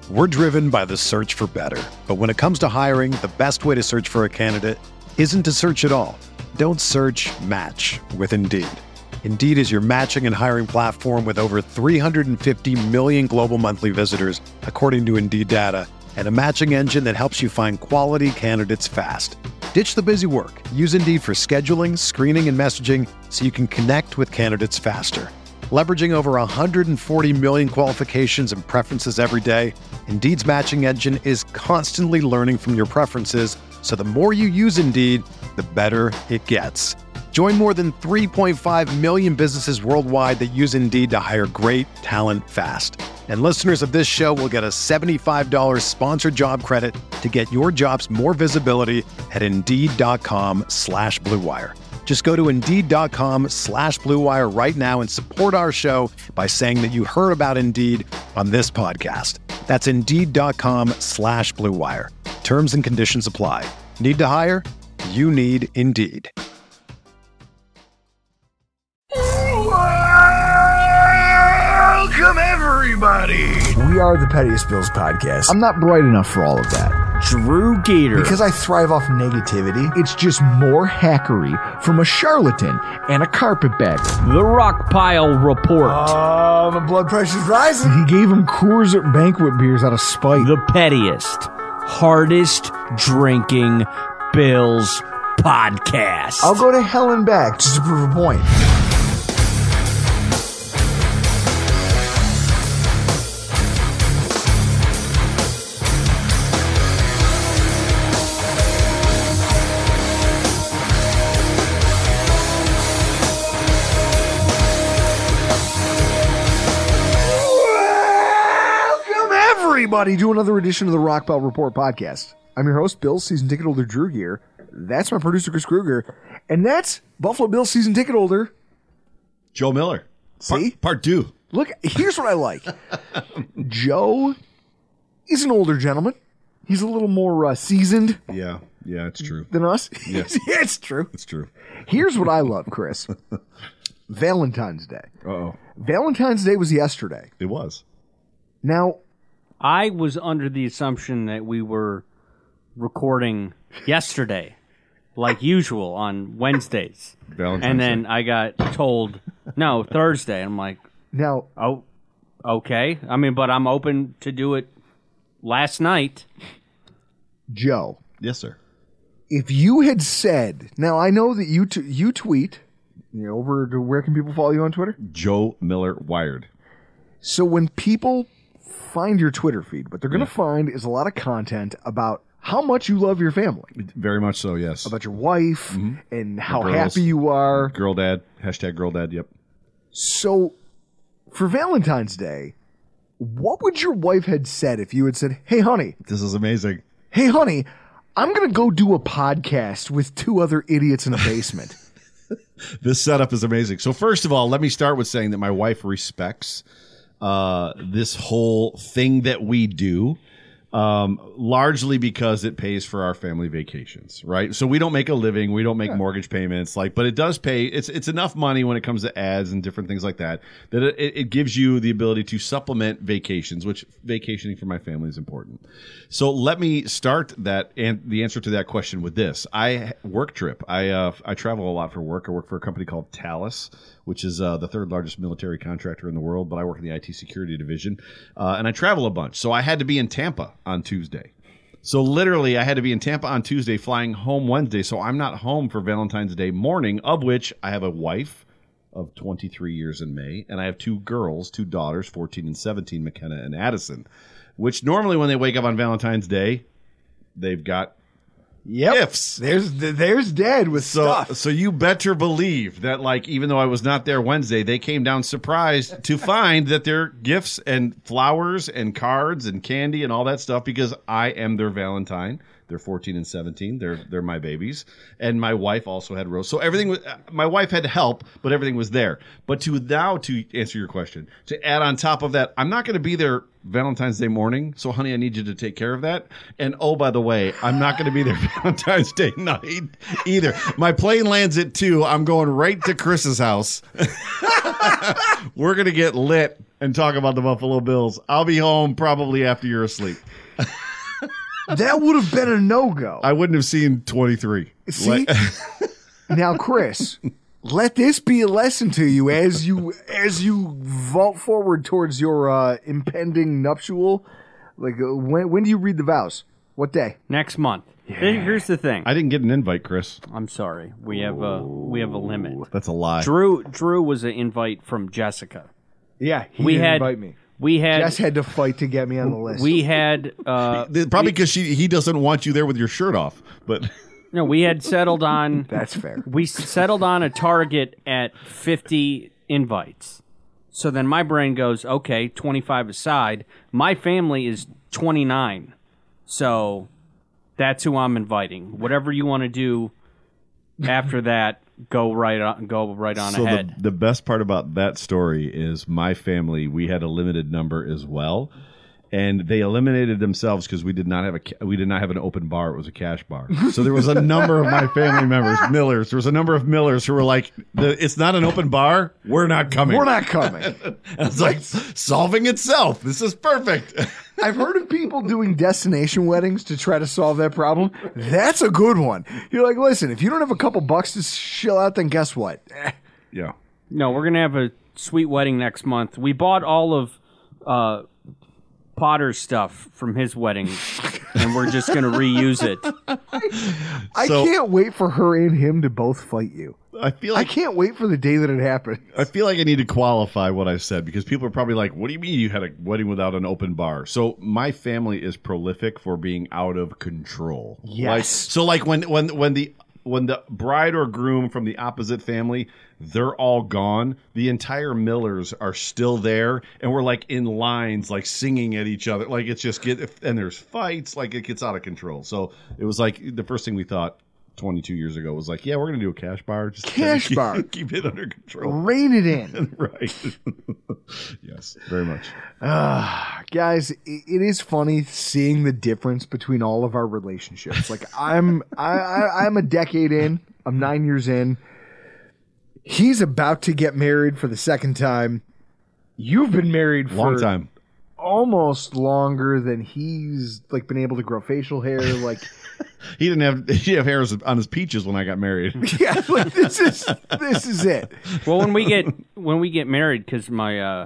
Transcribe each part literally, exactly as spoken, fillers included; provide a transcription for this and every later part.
We're driven by the search for better. But when it comes to hiring, the best way to search for a candidate isn't to search at all. Don't search, match with Indeed. Indeed is your matching and hiring platform with over three hundred fifty million global monthly visitors, according to Indeed data, and a matching engine that helps you find quality candidates fast. Ditch the busy work. Use Indeed for scheduling, screening, and messaging so you can connect with candidates faster. Leveraging over one hundred forty million qualifications and preferences every day, Indeed's matching engine is constantly learning from your preferences, so the more you use Indeed, the better it gets. Join more than three point five million businesses worldwide that use Indeed to hire great talent fast. And listeners of this show will get a seventy-five dollars sponsored job credit to get your jobs more visibility at Indeed.com slash Blue Wire. Just go to Indeed.com slash Blue Wire right now and support our show by saying that you heard about Indeed on this podcast. That's Indeed.com slash Blue Wire. Terms and conditions apply. Need to hire? You need Indeed. Welcome, everybody. We are the Pettiest Bills podcast. I'm not bright enough for all of that. Drew Gator. Because I thrive off negativity, it's just more hackery from a charlatan and a carpetbagger. The Rockpile Report. Oh, my blood pressure's rising. He gave him Coors at banquet beers out of spite. The pettiest, hardest drinking Bills podcast. I'll go to hell and back just to prove a point. Everybody, do another edition of the Rockpile Report podcast. I'm your host, Bill, season ticket holder Drew Gear. That's my producer, Chris Kruger. And that's Buffalo Bills season ticket holder Joe Miller. See? Part, part two. Look, here's what I like. Joe is an older gentleman. He's a little more uh, seasoned. Yeah, yeah, it's true. Than us. Yes. Yeah, it's true. It's true. Here's what I love, Chris. Valentine's Day. Uh-oh. Valentine's Day was yesterday. It was. Now, I was under the assumption that we were recording yesterday, like usual, on Wednesdays. Valentine's and then Day. I got told, no, Thursday. I'm like, now, oh, okay. I mean, but I'm open to do it last night. Joe. Yes, sir. If you had said, now I know that you t- you tweet, you know, over to where can people follow you on Twitter? Joe Miller Wired. So when people find your Twitter feed, what they're going to Yeah. find is a lot of content about how much you love your family, Very much so, yes. about your wife, Mhm. and how girls. happy you are. Girl dad. Hashtag girl dad, yep. So for Valentine's Day, what would your wife had said if you had said, hey, honey, This is amazing. hey, honey, I'm going to go do a podcast with two other idiots in a basement. This setup is amazing. So first of all, let me start with saying that my wife respects uh, this whole thing that we do. Um, largely because it pays for our family vacations, right? So we don't make a living, we don't make yeah. mortgage payments, like, but it does pay. It's it's enough money when it comes to ads and different things like that that it, it gives you the ability to supplement vacations, which vacationing for my family is important. So let me start that and the answer to that question with this: I work trip. I uh, I travel a lot for work. I work for a company called Thales, which is uh, the third largest military contractor in the world, but I work in the I T security division, uh, and I travel a bunch. So I had to be in Tampa on Tuesday. So literally, I had to be in Tampa on Tuesday, flying home Wednesday. So I'm not home for Valentine's Day morning, of which I have a wife of twenty-three years in May, and I have two girls, two daughters, fourteen and seventeen, McKenna and Addison, which normally when they wake up on Valentine's Day, they've got Yep. gifts. There's there's Dad with so, stuff. So you better believe that, like, even though I was not there Wednesday, they came down surprised to find that their gifts and flowers and cards and candy and all that stuff, because I am their Valentine. They're fourteen and seventeen. They're they're my babies. And my wife also had roast. So everything was, my wife had help, but everything was there. But to now, to answer your question, to add on top of that, I'm not going to be there Valentine's Day morning. So, honey, I need you to take care of that. And oh, by the way, I'm not going to be there Valentine's Day night either. My plane lands at two. I'm going right to Chris's house. We're going to get lit and talk about the Buffalo Bills. I'll be home probably after you're asleep. That would have been a no-go. I wouldn't have seen twenty-three. See? Now, Chris, let this be a lesson to you as you as you vault forward towards your uh, impending nuptial. Like, uh, when when do you read the vows? What day? Next month. Here- Here's the thing. I didn't get an invite, Chris. I'm sorry. We have a we have a limit. That's a lie. Drew Drew was an invite from Jessica. Yeah, he We didn't had invite me. we had Jess had to fight to get me on the list. we had uh, Probably because she he doesn't want you there with your shirt off. But no, we had settled on That's fair. we settled on a target at fifty invites. So then my brain goes, okay, twenty-five aside. My family is twenty-nine. So that's who I'm inviting. Whatever you want to do after that, go right on go right on so ahead. the, the best part about that story is my family, we had a limited number as well. And they eliminated themselves because we did not have a ca- we did not have an open bar. It was a cash bar. So there was a number of my family members, Millers. There was a number of Millers who were like, the, "It's not an open bar. We're not coming. We're not coming. And it's like solving itself. This is perfect. I've heard of people doing destination weddings to try to solve that problem. That's a good one. You're like, listen, if you don't have a couple bucks to shill out, then guess what? Eh. Yeah. No, we're gonna have a sweet wedding next month. We bought all of uh, Potter's stuff from his wedding, and we're just gonna reuse it. I So- can't wait for her and him to both fight you. I feel I like can't wait for the day that it happens. I feel like I need to qualify what I said because people are probably like, "What do you mean you had a wedding without an open bar?" So my family is prolific for being out of control. Yes. Like, so like when when when the when the bride or groom from the opposite family, they're all gone. The entire Millers are still there, and we're like in lines, like singing at each other. Like it's just get and there's fights. Like it gets out of control. So it was like the first thing we thought twenty-two years ago was like, yeah, we're gonna do a cash bar. Just Cash keep, bar. keep it under control. Rein it in. Right. Yes, very much. Uh, guys, it, it is funny seeing the difference between all of our relationships. Like I'm I, I I'm a decade in. I'm nine years in. He's about to get married for the second time. You've been married for Long time. almost longer than he's like been able to grow facial hair. Like He didn't have he didn't have hairs on his peaches when I got married. yeah, like this is this is it. Well, when we get when we get married, because my uh,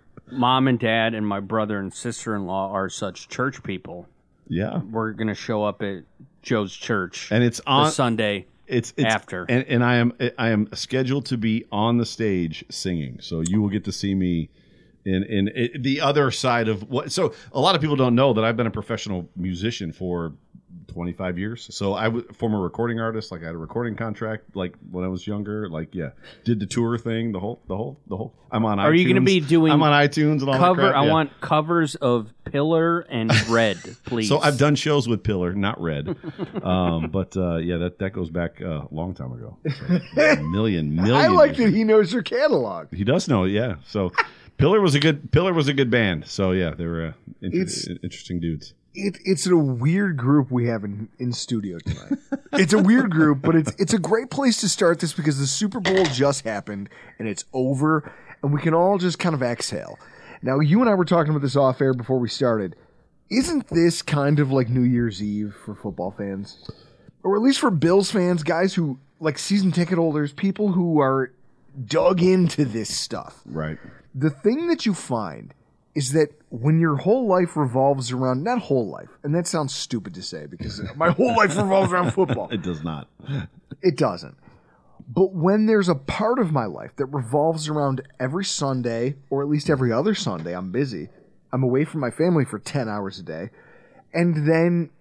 mom and dad and my brother and sister in law are such church people, Yeah. we're gonna show up at Joe's church And it's the on Sunday. it's, it's after. and, and I am I am scheduled to be on the stage singing. So you will get to see me in in, in the other side of what so a lot of people don't know that I've been a professional musician for twenty-five years. So I was former recording artist. Like I had a recording contract. Like when I was younger. Like yeah, did the tour thing. The whole, the whole, the whole. I'm on. Are iTunes. you gonna be doing I'm on iTunes and all Cover. that crap. I yeah. want covers of Pillar and Red, please. So I've done shows with Pillar, not Red. um, but uh, yeah, that that goes back uh, a long time ago. So, a million, million. I like years that he knows your catalog. He does know, yeah. So Pillar was a good Pillar was a good band. So yeah, they were uh, inter- It's- interesting dudes. It, it's a weird group we have in, in studio tonight. It's a weird group, but it's it's a great place to start this because the Super Bowl just happened and it's over, and we can all just kind of exhale. Now, you and I were talking about this off air before we started. Isn't this kind of like New Year's Eve for football fans, or at least for Bills fans, guys who like season ticket holders, people who are dug into this stuff? Right. The thing that you find is that when your whole life revolves around, not whole life, and that sounds stupid to say because my whole life revolves around football. It does not. It doesn't. But when there's a part of my life that revolves around every Sunday, or at least every other Sunday, I'm busy. I'm away from my family for ten hours a day. And then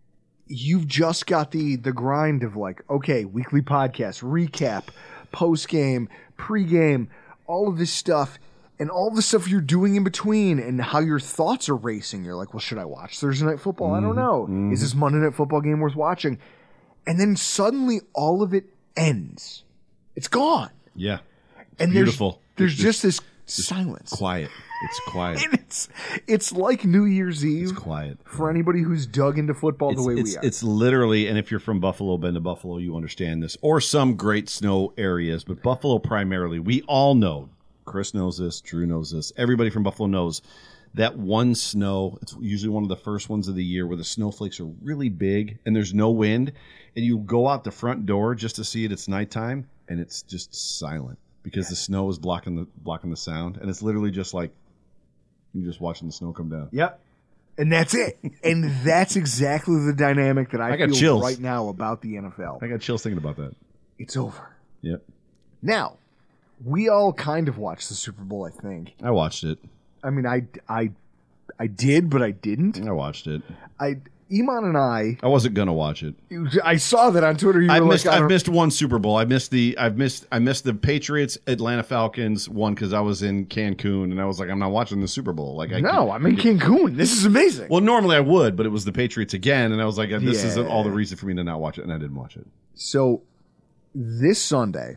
you've just got the the grind of like, okay, weekly podcast, recap, post-game, pre-game, all of this stuff. and all the stuff you're doing in between and how your thoughts are racing. You're like, well, should I watch Thursday Night Football? Mm-hmm. I don't know. Mm-hmm. Is this Monday Night Football game worth watching? And then suddenly all of it ends. It's gone. Yeah. It's and beautiful. There's, there's it's just this just silence. Quiet. It's quiet. And it's it's like New Year's Eve. It's quiet. For anybody who's dug into football it's, the way it's, we are. It's literally, and if you're from Buffalo, been to Buffalo, you understand this, or some great snow areas, but Buffalo primarily, we all know, Chris knows this, Drew knows this, everybody from Buffalo knows that one snow, it's usually one of the first ones of the year where the snowflakes are really big and there's no wind, and you go out the front door just to see it, it's nighttime, and it's just silent because the snow is blocking the blocking the sound, and it's literally just like you're just watching the snow come down. Yep. And that's it. And that's exactly the dynamic that I, I got feel chills. right now about the N F L. I got chills thinking about that. It's over. Yep. Now, we all kind of watched the Super Bowl, I think. I watched it. I mean, I, I, I did, but I didn't. I watched it. I Iman and I. I wasn't gonna watch it. I saw that on Twitter. You I've were missed. like, I I've don't- missed one Super Bowl. I missed the. I've missed. I missed the Patriots Atlanta Falcons one because I was in Cancun and I was like, I'm not watching the Super Bowl. Like, I No, can't- I'm in Cancun. This is amazing. Well, normally I would, but it was the Patriots again, and I was like, this Yeah. isn't all the reason for me to not watch it, and I didn't watch it. So, this Sunday,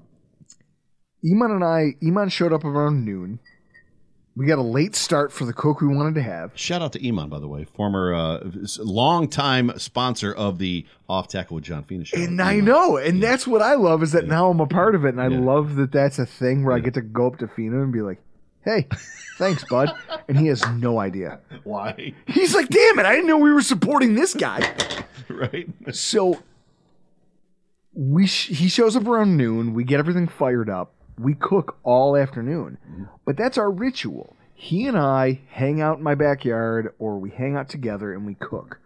Iman and I. Iman showed up around noon. We got a late start for the Coke we wanted to have. Shout out to Iman, by the way, former uh, longtime sponsor of the Off Tackle with John Fina show. And I know, and yeah. that's what I love is that yeah. now I'm a part of it, and I yeah. love that that's a thing where yeah. I get to go up to Fina and be like, "Hey, thanks, bud," and he has no idea why. He's like, "Damn it, I didn't know we were supporting this guy." Right. So we sh- he shows up around noon. We get everything fired up. We cook all afternoon, mm-hmm. but that's our ritual. He and I hang out in my backyard, or we hang out together and we cook.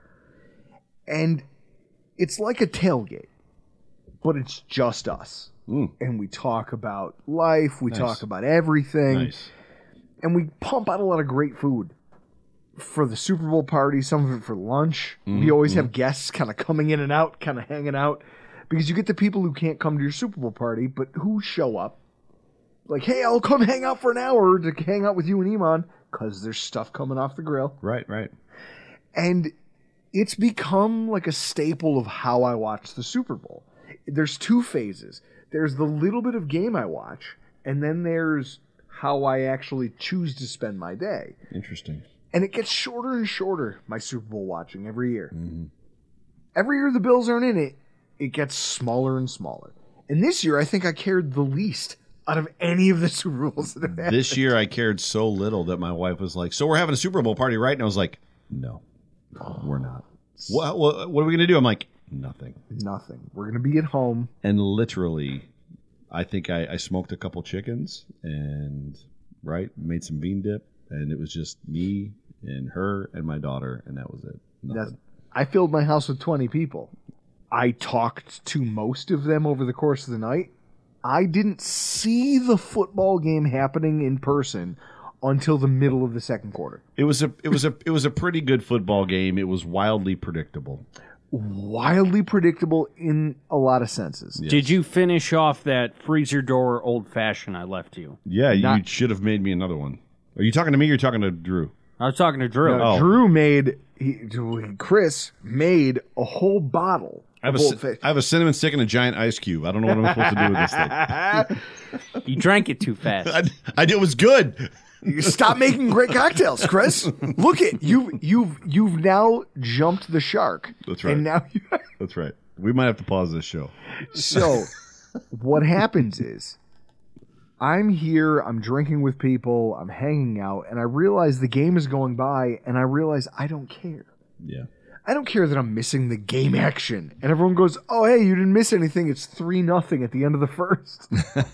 And it's like a tailgate, but it's just us. Mm. And we talk about life, we nice. talk about everything, nice. and we pump out a lot of great food for the Super Bowl party, some of it for lunch. Mm-hmm. We always mm-hmm. have guests kind of coming in and out, kind of hanging out, because you get the people who can't come to your Super Bowl party, but who show up. Like, hey, I'll come hang out for an hour to hang out with you and Iman because there's stuff coming off the grill. Right, right. And it's become like a staple of how I watch the Super Bowl. There's two phases. There's the little bit of game I watch, and then there's how I actually choose to spend my day. Interesting. And it gets shorter and shorter, my Super Bowl watching, every year. Mm-hmm. Every year the Bills aren't in it, it gets smaller and smaller. And this year, I think I cared the least out of any of the Super Bowls that have happened. This year I cared so little that my wife was like, so we're having a Super Bowl party, right? And I was like, no, we're not. What, what, what are we going to do? I'm like, nothing. Nothing. We're going to be at home. And literally, I think I, I smoked a couple chickens and, right, made some bean dip. And it was just me and her and my daughter, and that was it. That's, I filled my house with twenty people. I talked to most of them over the course of the night. I didn't see the football game happening in person until the middle of the second quarter. It was a it was a it was a pretty good football game. It was wildly predictable. Wildly predictable in a lot of senses. Yes. Did you finish off that freezer door old fashioned I left you? Yeah, Not, you should have made me another one. Are you talking to me or are you talking to Drew? I was talking to Drew. No, oh. Drew made he, Chris made a whole bottle. I have, a, I have a cinnamon stick and a giant ice cube. I don't know what I'm supposed to do with this thing. You drank it too fast. I, I did. It was good. Stop making great cocktails, Chris. Look it, you you've you've now jumped the shark. That's right. And now you That's right. We might have to pause this show. So, what happens is I'm here, I'm drinking with people, I'm hanging out, and I realize the game is going by, and I realize I don't care. Yeah. I don't care that I'm missing the game action. And everyone goes, oh, hey, you didn't miss anything. It's three nothing at the end of the first.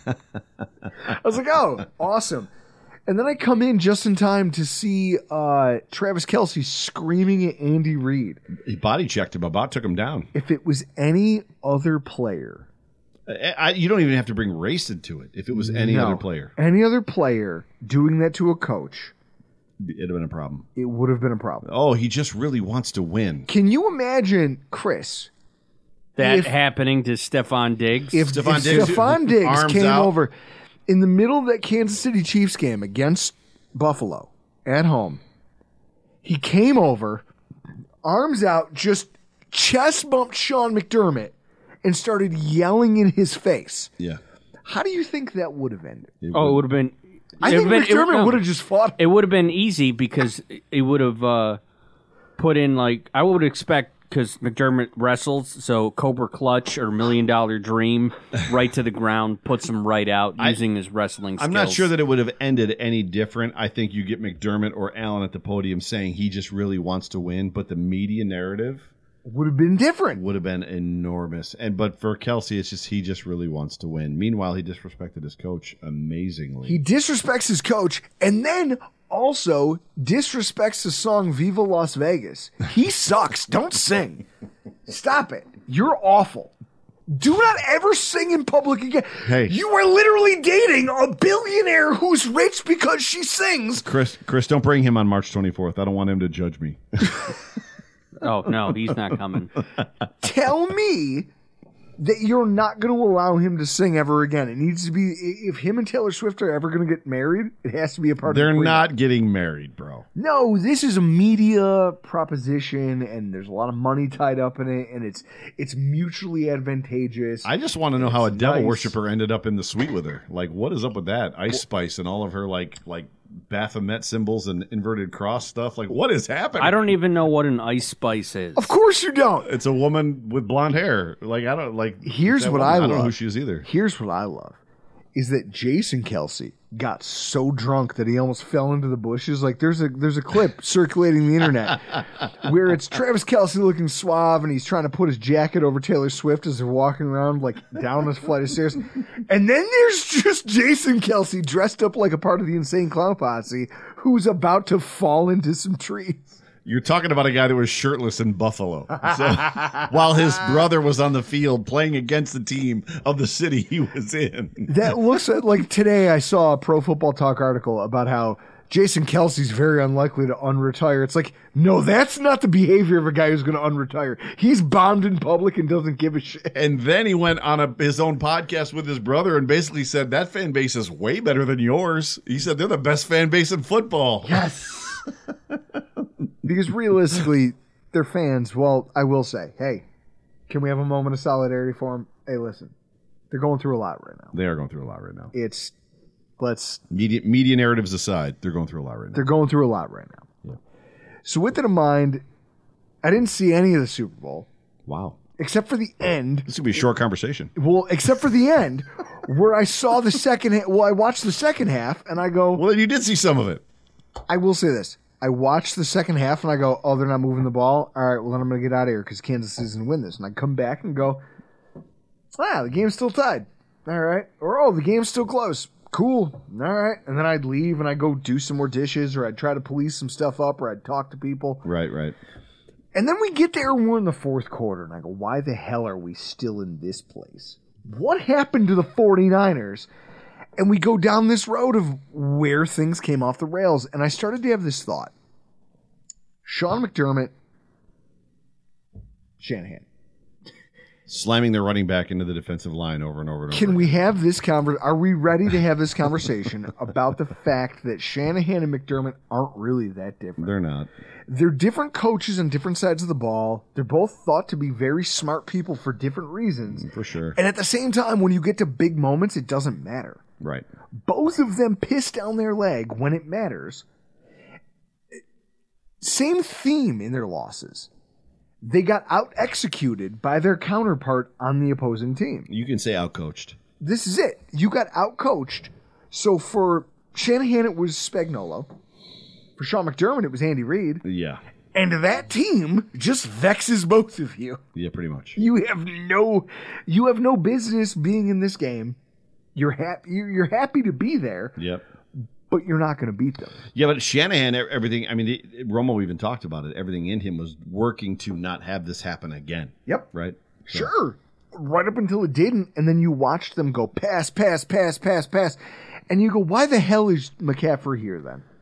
I was like, oh, awesome. And then I come in just in time to see uh, Travis Kelce screaming at Andy Reid. He body checked him, about took him down. If it was any other player. I, I, you don't even have to bring race into it. If it was any no, other player. Any other player doing that to a coach. It'd have been a problem. It would have been a problem. Oh, he just really wants to win. Can you imagine, Chris? That if, happening to Stephon Diggs? If Stephon if Diggs, Stephon Diggs came out. over, in the middle of that Kansas City Chiefs game against Buffalo at home, he came over, arms out, just chest bumped Sean McDermott and started yelling in his face. Yeah. How do you think that would have ended? It Oh, it would- would have been. I it think would've been- it- McDermott no. would have just fought. It would have been easy because it would have uh, put in like I would expect because McDermott wrestles, so Cobra Clutch or Million Dollar Dream right to the ground, puts him right out using his wrestling skills. I'm not sure that it would have ended any different. I think you get McDermott or Allen at the podium saying he just really wants to win, but the media narrative Would have been different. would have been enormous. And but for Kelsey, it's just he just really wants to win. Meanwhile, he disrespected his coach amazingly. He disrespects his coach and then also disrespects the song Viva Las Vegas. He sucks. Don't sing. Stop it. You're awful. Do not ever sing in public again. Hey. You are literally dating a billionaire who's rich because she sings. Chris, Chris, don't bring him on March twenty-fourth. I don't want him to judge me. Oh no, he's not coming. Tell me that you're not going to allow him to sing ever again. It needs to be, if him and Taylor Swift are ever going to get married, it has to be a part They're of the prenup. not getting married, bro. No, this is a media proposition, and there's a lot of money tied up in it, and it's it's mutually advantageous. I just want to know how a devil nice. worshiper ended up in the suite with her. Like, what is up with that? Ice Spice and all of her like like Baphomet symbols and inverted cross stuff. Like, what is happening? I don't even know what an Ice Spice is. Of course you don't. It's a woman with blonde hair. Like, I don't like. Here's that what woman. I I don't love. know who she is either. Here's what I love is that Jason Kelsey got so drunk that he almost fell into the bushes. Like there's a there's a clip circulating the internet where it's Travis Kelsey looking suave and he's trying to put his jacket over Taylor Swift as they're walking around like down this flight of stairs. And then there's just Jason Kelsey dressed up like a part of the Insane Clown Posse who's about to fall into some trees. You're talking about a guy that was shirtless in Buffalo. So, while his brother was on the field playing against the team of the city he was in. That looks at, like today I saw a Pro Football Talk article about how Jason Kelsey's very unlikely to unretire. It's like, no, that's not the behavior of a guy who's going to unretire. He's bombed in public and doesn't give a shit. And then he went on a, his own podcast with his brother and basically said, that fan base is way better than yours. He said, they're the best fan base in football. Yes. Because realistically, they're fans. Well, I will say, hey, can we have a moment of solidarity for them? Hey, listen, they're going through a lot right now. They are going through a lot right now. It's, let's, Media, media narratives aside, they're going through a lot right now. they're going through a lot right now. So with that in mind, I didn't see any of the Super Bowl, Wow. except for the end. This is going to be a short conversation. Well, except for the end, where I saw the second half. Well, I watched the second half, and I go, Well, you did see some of it. I will say this. I watched the second half, and I go, oh, they're not moving the ball? All right, well, then I'm going to get out of here because Kansas is going to win this. And I come back and go, ah, the game's still tied. All right. Or, oh, the game's still close. Cool. All right. And then I'd leave, and I'd go do some more dishes, or I'd try to police some stuff up, or I'd talk to people. Right, right. And then we get there, and we're in the fourth quarter, and I go, why the hell are we still in this place? What happened to the 49ers? And we go down this road of where things came off the rails. And I started to have this thought. Sean McDermott, Shanahan. Slamming their running back into the defensive line over and over and over. Can we have this conversation? Are we ready to have this conversation about the fact that Shanahan and McDermott aren't really that different? They're not. They're different coaches on different sides of the ball. They're both thought to be very smart people for different reasons. For sure. And at the same time, when you get to big moments, it doesn't matter. Right. Both of them piss down their leg when it matters. Same theme in their losses. They got out-executed by their counterpart on the opposing team. You can say outcoached. This is it. You got out-coached. So for Shanahan, it was Spagnuolo. For Sean McDermott, it was Andy Reid. Yeah. And that team just vexes both of you. Yeah, pretty much. You have no, you have no business being in this game. You're happy. You're happy to be there, Yep. but you're not going to beat them. Yeah, but Shanahan, everything, I mean, the, Romo even talked about it. Everything in him was working to not have this happen again. Yep. Right? So- Sure. Right up until it didn't, and then you watched them go pass, pass, pass, pass, pass, and you go, why the hell is McCaffrey here then?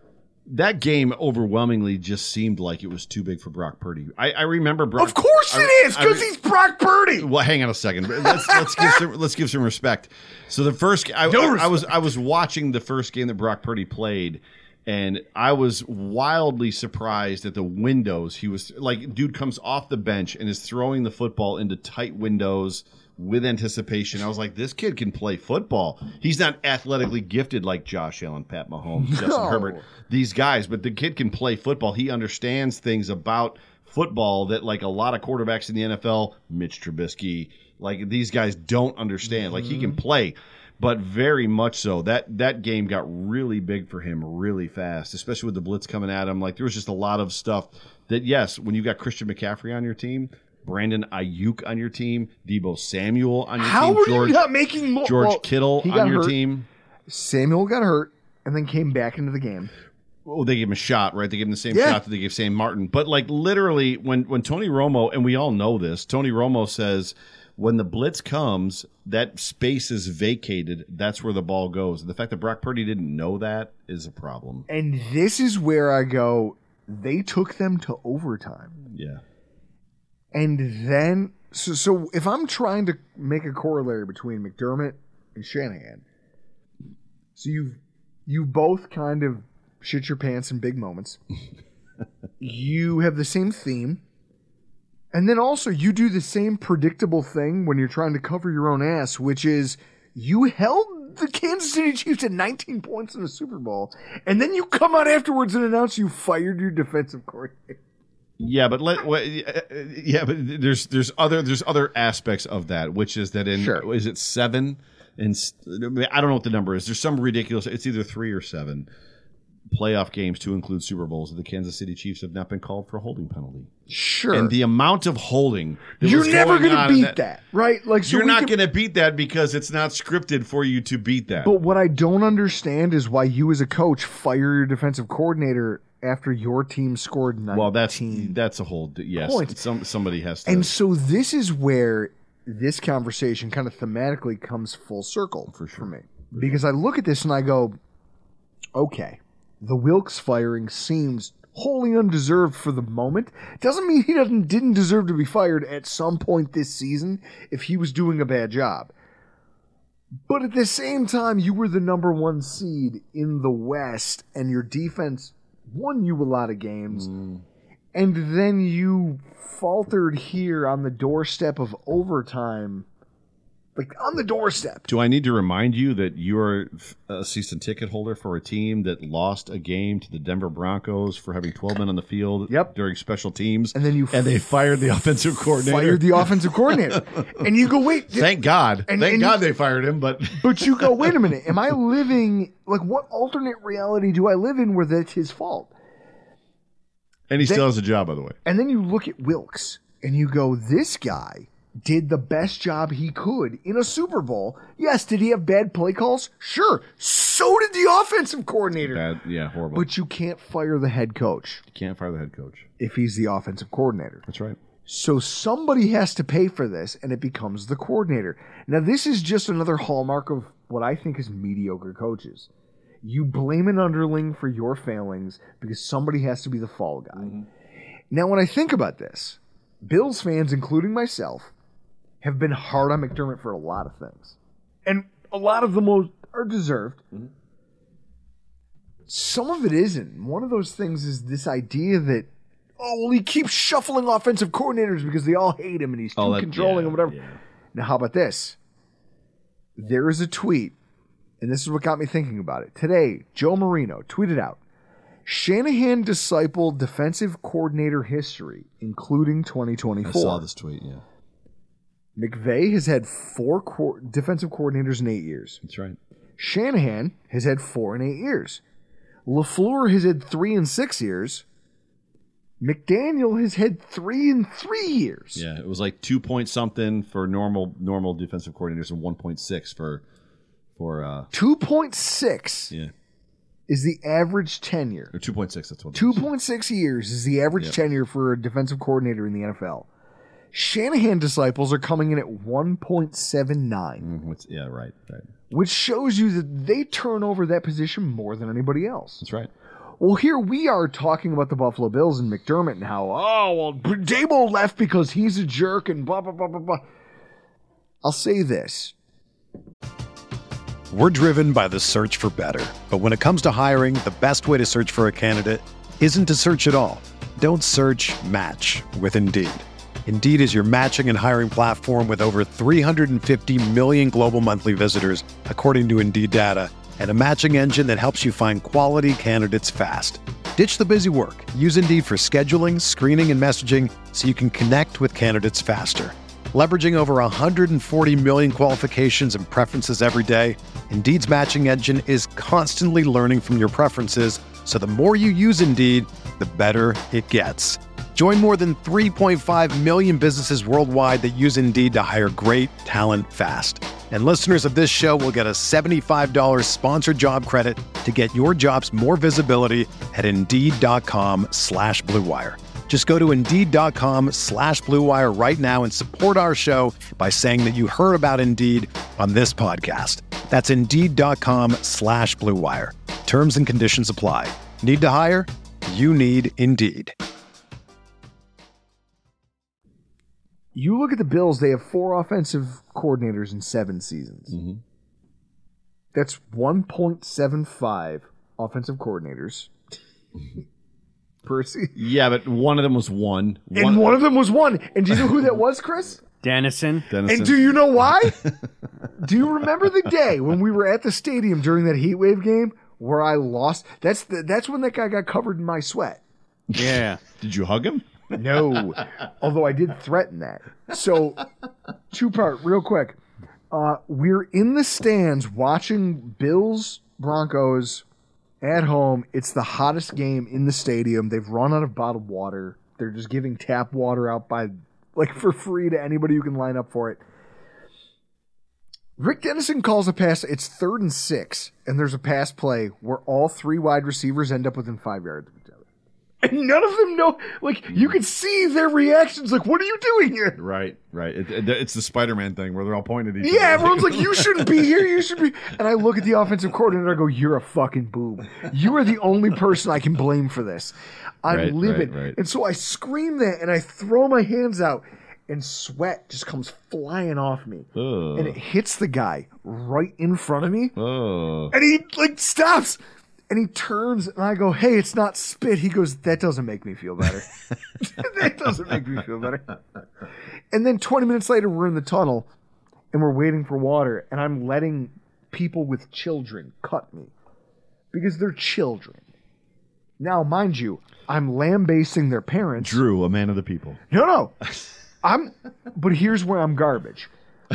That game overwhelmingly just seemed like it was too big for Brock Purdy. I, I remember Brock. Of course I, it is, because I, he's Brock Purdy. Well, hang on a second. Let's let's give some let's give some respect. So the first, I, I, I was I was watching the first game that Brock Purdy played, and I was wildly surprised at the windows. He was like, dude comes off the bench and is throwing the football into tight windows with anticipation. I was like, this kid can play football. He's not athletically gifted like Josh Allen, Pat Mahomes, No. Justin Herbert, these guys, but the kid can play football. He understands things about football that like a lot of quarterbacks in the N F L, Mitch Trubisky, like these guys don't understand. Mm-hmm. Like he can play, but very much so. That that game got really big for him really fast, especially with the blitz coming at him. Like there was just a lot of stuff that, yes, when you got Christian McCaffrey on your team, Brandon Ayuk on your team, Deebo Samuel on your How team, are George, you not making more? George well, Kittle he on got your hurt. team. Samuel got hurt and then came back into the game. Oh, they gave him a shot, right? They gave him the same Yeah. shot that they gave Sam Martin. But like literally, when when Tony Romo, and we all know this, Tony Romo says when the blitz comes, that space is vacated. That's where the ball goes. And the fact that Brock Purdy didn't know that is a problem. And this is where I go, they took them to overtime. Yeah. And then, so, so if I'm trying to make a corollary between McDermott and Shanahan, so you've you both kind of shit your pants in big moments. You have the same theme. And then also you do the same predictable thing when you're trying to cover your own ass, which is you held the Kansas City Chiefs at nineteen points in the Super Bowl, and then you come out afterwards and announce you fired your defensive coordinator. Yeah, but let well, yeah, but there's there's other there's other aspects of that, which is that in Sure. is it seven and I don't know what the number is. There's some ridiculous. It's either three or seven playoff games to include Super Bowls that the Kansas City Chiefs have not been called for a holding penalty. Sure. And the amount of holding that You're was never going going on to in beat that, right? Like so You're we not can- going to beat that because it's not scripted for you to beat that. But what I don't understand is why you as a coach fire your defensive coordinator after your team scored nineteen. Well, that's that's a whole yes. points. Some somebody has to. And so this is where this conversation kind of thematically comes full circle for, sure. me. Because I look at this and I go, okay, the Wilkes firing seems wholly undeserved for the moment. Doesn't mean he doesn't didn't deserve to be fired at some point this season if he was doing a bad job. But at the same time, you were the number one seed in the West, and your defense won you a lot of games. Mm. And then you faltered here on the doorstep of overtime. Like, on the doorstep. Do I need to remind you that you're a season ticket holder for a team that lost a game to the Denver Broncos for having twelve men on the field yep. during special teams? And then you and they fired the offensive coordinator. Fired the offensive coordinator. And you go, wait. Thank God. And, Thank and God you, they fired him. But but you go, wait a minute. Am I living, like, what alternate reality do I live in where that's his fault? And he then, still has a job, by the way. And then you look at Wilkes and you go, this guy did the best job he could in a Super Bowl. Yes, did he have bad play calls? Sure. So did the offensive coordinator. Bad, yeah, horrible. But you can't fire the head coach. You can't fire the head coach. If he's the offensive coordinator. That's right. So somebody has to pay for this, and it becomes the coordinator. Now, this is just another hallmark of what I think is mediocre coaches. You blame an underling for your failings because somebody has to be the fall guy. Mm-hmm. Now, when I think about this, Bills fans, including myself, have been hard on McDermott for a lot of things. And a lot of them are deserved. Mm-hmm. Some of it isn't. One of those things is this idea that, oh, well, he keeps shuffling offensive coordinators because they all hate him and he's too oh, that, controlling yeah, and whatever. Yeah. Now, how about this? There is a tweet, and this is what got me thinking about it. Today, Joe Marino tweeted out, Shanahan discipled defensive coordinator history, including twenty twenty-four. I saw this tweet, yeah. McVay has had four co- defensive coordinators in eight years. That's right. Shanahan has had four in eight years. LaFleur has had three in six years. McDaniel has had three in three years. Yeah, it was like two point something for normal normal defensive coordinators and one point six for for uh, two point six. Yeah, is the average tenure. Or two point six. That's what. Two point six years is the average yep. tenure for a defensive coordinator in the N F L. Shanahan disciples are coming in at one point seven nine. Mm-hmm. Yeah, right, right. Which shows you that they turn over that position more than anybody else. That's right. Well, here we are talking about the Buffalo Bills and McDermott and how, oh, well, Dable left because he's a jerk and blah, blah, blah, blah, blah. I'll say this. We're driven by the search for better. But when it comes to hiring, the best way to search for a candidate isn't to search at all. Don't search, match with Indeed. Indeed is your matching and hiring platform with over three hundred fifty million global monthly visitors, according to Indeed data, and a matching engine that helps you find quality candidates fast. Ditch the busy work. Use Indeed for scheduling, screening, and messaging so you can connect with candidates faster. Leveraging over one hundred forty million qualifications and preferences every day, Indeed's matching engine is constantly learning from your preferences, so the more you use Indeed, the better it gets. Join more than three point five million businesses worldwide that use Indeed to hire great talent fast. And listeners of this show will get a seventy-five dollars sponsored job credit to get your jobs more visibility at Indeed.com slash Blue Wire. Just go to Indeed.com slash Blue Wire right now and support our show by saying that you heard about Indeed on this podcast. That's Indeed.com slash Blue Wire. Terms and conditions apply. Need to hire? You need Indeed. You look at the Bills, they have four offensive coordinators in seven seasons. Mm-hmm. That's one point seven five offensive coordinators per season. Yeah, but one of them was one. one. And one of them was one. And do you know who that was, Chris? Dennison. Dennison. And do you know why? Do you remember the day when we were at the stadium during that heat wave game where I lost? That's the, that's when that guy got covered in my sweat. Yeah. Did you hug him? No, although I did threaten that. So, two part, real quick. Uh, we're in the stands watching Bills Broncos at home. It's the hottest game in the stadium. They've run out of bottled water. They're just giving tap water out by like for free to anybody who can line up for it. Rick Dennison calls a pass. It's third and six, and there's a pass play where all three wide receivers end up within five yards of each other. And none of them know, like, you can see their reactions, like, what are you doing here? Right, right. It, it, it's the Spider-Man thing where they're all pointing at each Yeah, other. everyone's like, you shouldn't be here, you should be. And I look at the offensive coordinator and I go, you're a fucking boob. You are the only person I can blame for this. I'm Right, livid. right, right. And so I scream that and I throw my hands out and sweat just comes flying off me. Ugh. And it hits the guy right in front of me. Oh. And he, like, stops. And he turns, and I go, hey, it's not spit. He goes, that doesn't make me feel better. That doesn't make me feel better. And then twenty minutes later, we're in the tunnel, and we're waiting for water, and I'm letting people with children cut me. Because they're children. Now, mind you, I'm lambasting their parents. Drew, a man of the people. No, no. I'm, but here's where I'm garbage.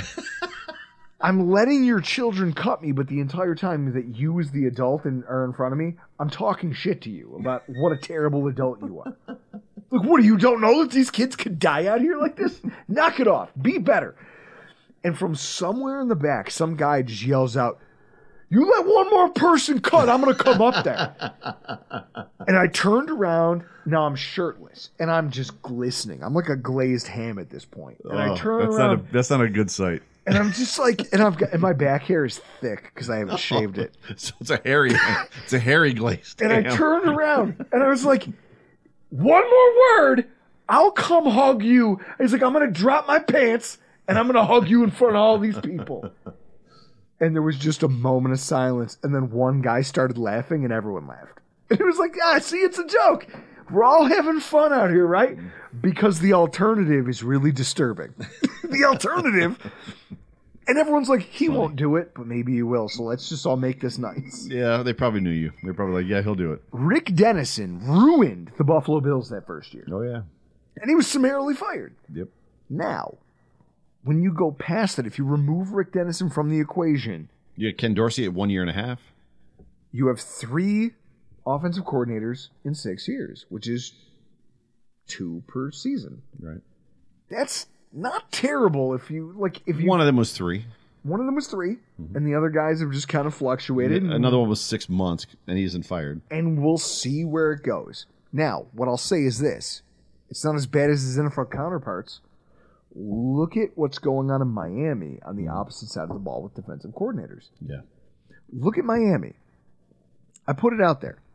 I'm letting your children cut me, but the entire time that you as the adult and are in front of me, I'm talking shit to you about what a terrible adult you are. Like, what, you don't know that these kids could die out here like this? Knock it off. Be better. And from somewhere in the back, some guy just yells out, you let one more person cut, I'm going to come up there. And I turned around. Now I'm shirtless, and I'm just glistening. I'm like a glazed ham at this point. And I Oh, turn that's around. Not a, that's not a good sight. And I'm just like, and I've got, and my back hair is thick because I haven't shaved it. So it's a hairy, it's a hairy glazed. And I ham. turned around and I was like, one more word, I'll come hug you. He's like, I'm going to drop my pants and I'm going to hug you in front of all these people. And there was just a moment of silence. And then one guy started laughing and everyone laughed. And it was like, ah, see, it's a joke. We're all having fun out here, right? Because the alternative is really disturbing. The alternative. And everyone's like, he Funny. won't do it, but maybe he will. So let's just all make this nice. Yeah, they probably knew you. They're probably like, yeah, he'll do it. Rick Dennison ruined the Buffalo Bills that first year. Oh, yeah. And he was summarily fired. Yep. Now, when you go past it, if you remove Rick Dennison from the equation, You had Ken Dorsey at one year and a half. you have three offensive coordinators in six years, which is two per season. Right. That's not terrible if you like if you One of them was three. one of them was three, and the other guys have just kind of fluctuated. and- Another one was six months, and he isn't fired. and we'll see where it goes. Now, what I'll say is this. It's not as bad as his N F L counterparts. Look at what's going on in Miami on the opposite side of the ball with defensive coordinators. Yeah. Look at Miami. I put it out there.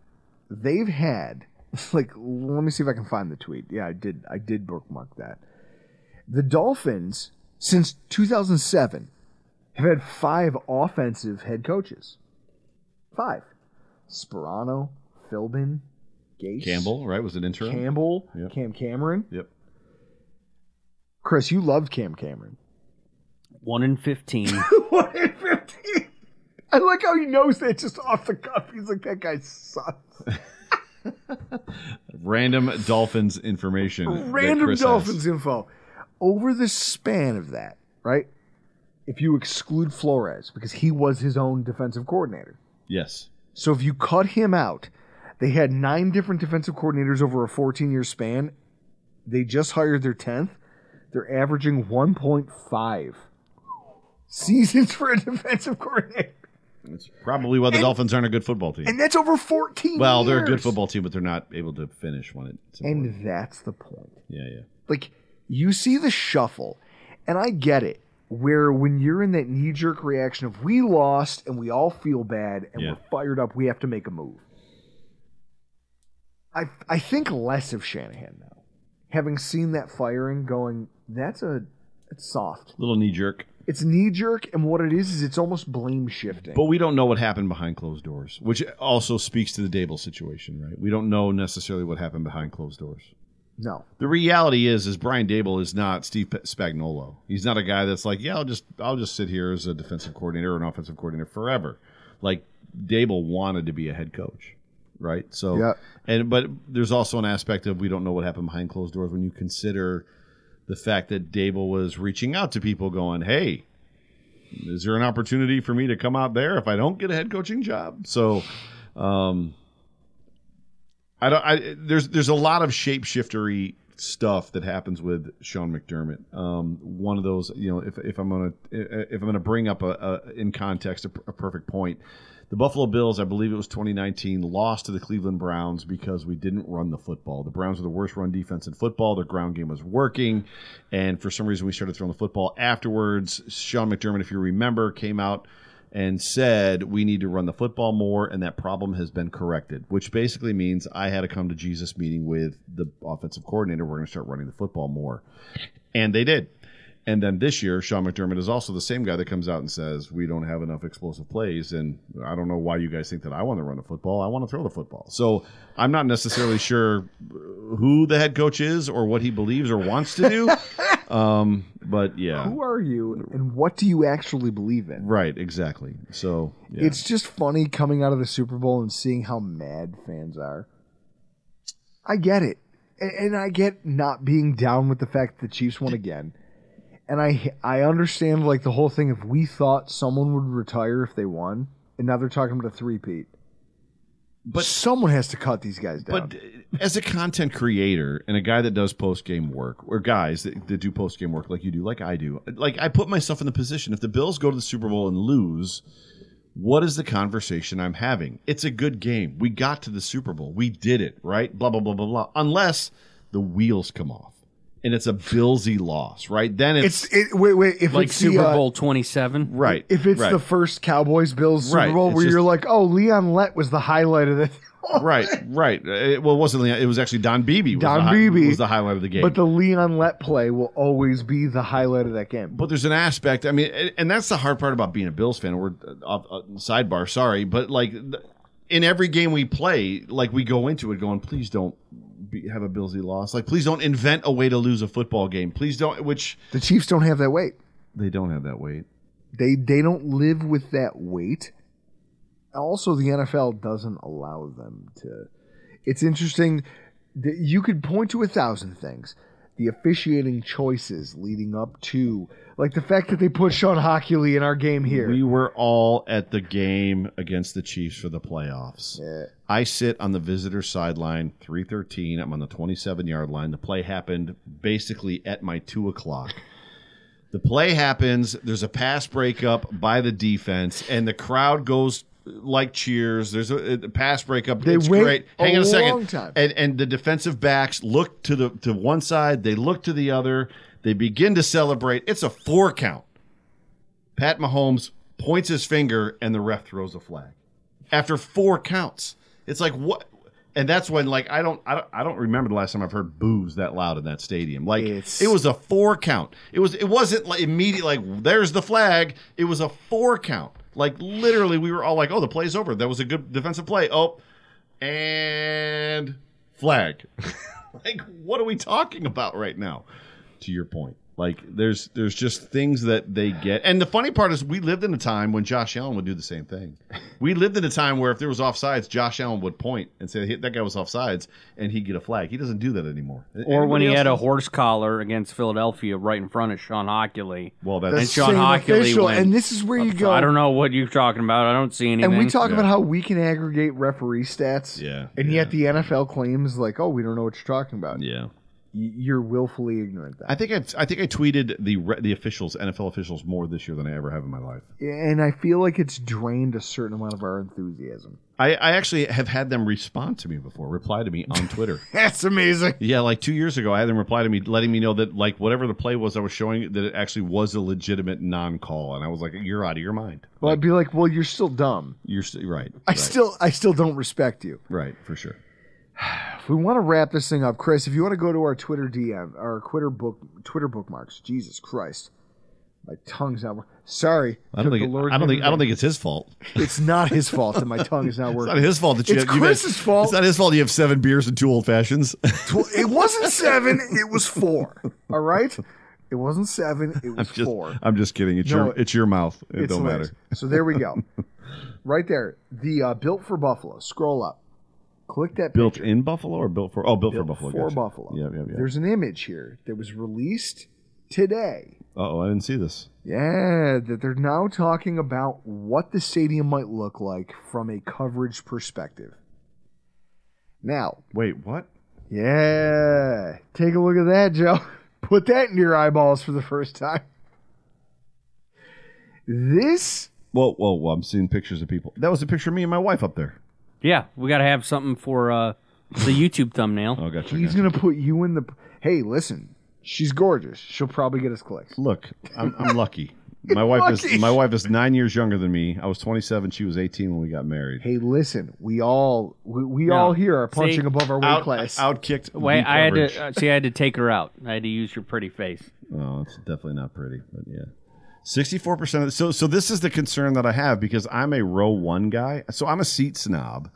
they've had, like, let me see if I can find the tweet. Yeah, I did. I did bookmark that. The Dolphins, since two thousand seven, have had five offensive head coaches. Five. Sperano, Philbin, Gates. Campbell, right? Was it intro? Campbell, Yep. Cam Cameron. Yep. Chris, you loved Cam Cameron. One in fifteen. One in fifteen. I like how he knows that just off the cuff. He's like, that guy sucks. Random Dolphins information. that Random Chris Dolphins has. info. Over the span of that, right? If you exclude Flores, because he was his own defensive coordinator. Yes. So if you cut him out, they had nine different defensive coordinators over a fourteen-year span. They just hired their tenth. They're averaging one point five seasons for a defensive coordinator. It's probably why the And- Dolphins aren't a good football team. And that's over fourteen well, years. they're a good football team, but they're not able to finish when it's important. And that's the point. Yeah, yeah. Like, you see the shuffle, and I get it, where when you're in that knee-jerk reaction of we lost and we all feel bad and Yeah. we're fired up, we have to make a move. I I think less of Shanahan now. Having seen that firing going, that's a it's soft. Little knee jerk. It's knee-jerk, and what it is is it's almost blame shifting. But we don't know what happened behind closed doors, which also speaks to the Dable situation, right? We don't know necessarily what happened behind closed doors. No. The reality is, is Brian Dable is not Steve Spagnuolo. He's not a guy that's like, yeah, I'll just, I'll just sit here as a defensive coordinator or an offensive coordinator forever. Like Dable wanted to be a head coach, right? So, Yeah. and but there's also an aspect of we don't know what happened behind closed doors when you consider the fact that Dable was reaching out to people, going, "Hey, is there an opportunity for me to come out there if I don't get a head coaching job?" So, um, I don't. I, there's there's a lot of shapeshiftery stuff that happens with Sean McDermott. Um, one of those, you know, if if I'm gonna if I'm gonna bring up a, a in context a, a perfect point, the Buffalo Bills, I believe it was twenty nineteen, lost to the Cleveland Browns because we didn't run the football. The Browns were the worst run defense in football. Their ground game was working, and for some reason we started throwing the football. Afterwards, Sean McDermott, if you remember, came out and said we need to run the football more, and that problem has been corrected, which basically means I had to come to Jesus meeting with the offensive coordinator. We're going to start running the football more. And they did. And then this year, Sean McDermott is also the same guy that comes out and says, we don't have enough explosive plays, and I don't know why you guys think that I want to run the football. I want to throw the football. So I'm not necessarily sure who the head coach is or what he believes or wants to do. um, but, yeah. Who are you, and what do you actually believe in? Right, exactly. So yeah. It's just funny coming out of the Super Bowl and seeing how mad fans are. I get it. And, and I get not being down with the fact that the Chiefs won again. And I I understand, like, the whole thing, if we thought someone would retire if they won, and now they're talking about a three-peat. But someone has to cut these guys down. But as a content creator and a guy that does post-game work, or guys that, that do post-game work like you do, like I do, like I put myself in the position, if the Bills go to the Super Bowl and lose, what is the conversation I'm having? It's a good game. We got to the Super Bowl. We did it, right? Blah, blah, blah, blah, blah. Unless the wheels come off. And it's a Billsy loss, right? Then it's, it's it, wait, wait. If Like it's Super the, uh, Bowl twenty-seven. right. if it's right, the first Cowboys Bills Super Right, Bowl it's where just- you're like, oh, Leon Lett was the highlight of this. right, right. It, well, it wasn't Leon. It was actually Don Beebe. Was Don the hi- Beebe. was the highlight of the game. But the Leon Lett play will always be the highlight of that game. But there's an aspect. I mean, and- and that's the hard part about being a Bills fan. We're uh, uh, sidebar, sorry, but like th- in every game we play, like we go into it going, please don't be, have a Billsy loss. Like, please don't invent a way to lose a football game. Please don't. Which The Chiefs don't have that weight. they don't have that weight. They they don't live with that weight. Also, the N F L doesn't allow them to. It's interesting that you could point to a thousand things. The officiating choices leading up to, like the fact that they put Sean Hockley in our game here. We were all at the game against the Chiefs for the playoffs. Yeah. I sit on the visitor sideline, three thirteen. I'm on the twenty-seven yard line. The play happened basically at my two o'clock. The play happens. There's a pass breakup by the defense, and the crowd goes like cheers. There's a, a pass breakup. They it's wait great. Hang a on a second. long time. And and the defensive backs look to the to one side. They look to the other. They begin to celebrate. It's a four count. Pat Mahomes points his finger, and the ref throws a flag after four counts. It's like, what? And that's when, like, I don't, I don't, I don't remember the last time I've heard boos that loud in that stadium. Like, It's- it was a four count. It was, it wasn't like immediate, like, there's the flag. It was a four count. Like, literally, we were all like, oh, the play's over. That was a good defensive play. Oh, and flag. Like, what are we talking about right now? To your point. Like, there's there's just things that they get. And the funny part is we lived in a time when Josh Allen would do the same thing. We lived in a time where if there was offsides, Josh Allen would point and say, hey, that guy was offsides, and he'd get a flag. He doesn't do that anymore. Or when he Anybody had a else? horse collar against Philadelphia right in front of Sean Hockley. Well, The that's... And Sean same Hockley official, went- and this is where you go. I don't know what you're talking about. I don't see anything. And we talk Yeah. about how we can aggregate referee stats. Yeah, And yeah. yet the N F L claims like, oh, we don't know what you're talking about. Yeah. Y- You're willfully ignorant. Then. I think I, I think I tweeted the re- the officials, N F L officials, more this year than I ever have in my life. And I feel like it's drained a certain amount of our enthusiasm. I, I actually have had them respond to me before, reply to me on Twitter. That's amazing. Yeah, like two years ago, I had them reply to me, letting me know that like whatever the play was I was showing, that it actually was a legitimate non-call, and I was like, "You're out of your mind." Well, I'd be like, well, you're still dumb. You're st- right. I right, still, I still don't respect you. right for sure. If we want to wrap this thing up, Chris, if you want to go to our Twitter D M, our Twitter book, Twitter bookmarks. Jesus Christ, my tongue's not. wor- Sorry, I don't took think the it, Lord's I don't name think in I don't vain. think it's his fault. It's not his fault that my tongue is not It's working. not his fault that you. It's you guys- Chris's fault. It's not his fault. You have seven beers and two old fashions. Well, it wasn't seven. It was four. All right. It wasn't seven. It was just, four. I'm just kidding. It's No, your it's your mouth. It It's don't hilarious. matter. So there we go. Right there. The uh, Built for Buffalo. Scroll up. Click that Built picture. in Buffalo or built for? Oh, built, Built for Buffalo. For gotcha. Buffalo. Yeah, yeah, yeah. There's an image here that was released today. Oh, I didn't see this. Yeah, that they're now talking about what the stadium might look like from a coverage perspective. Now, Wait, what? yeah, take a look at that, Joe. Put that in your eyeballs for the first time. This, Whoa, whoa, whoa! I'm seeing pictures of people. That was a picture of me and my wife up there. Yeah, we got to have something for uh, the YouTube thumbnail. Oh, gotcha. he's gotcha. going to put you in the. Hey, listen, she's gorgeous. She'll probably get us clicks. Look, I'm, I'm lucky. My wife is Lucky. my wife is nine years younger than me. I was twenty-seven. She was eighteen when we got married. Hey, listen, we all we, we No. all here are punching See, above our weight Out, class. outkicked. Wait, deep I had coverage. to uh, see. I had to take her out. I had to use your pretty face. Oh, it's definitely not pretty, but yeah. sixty-four percent of the, so so this is the concern that I have because I'm a row one guy. So I'm a seat snob.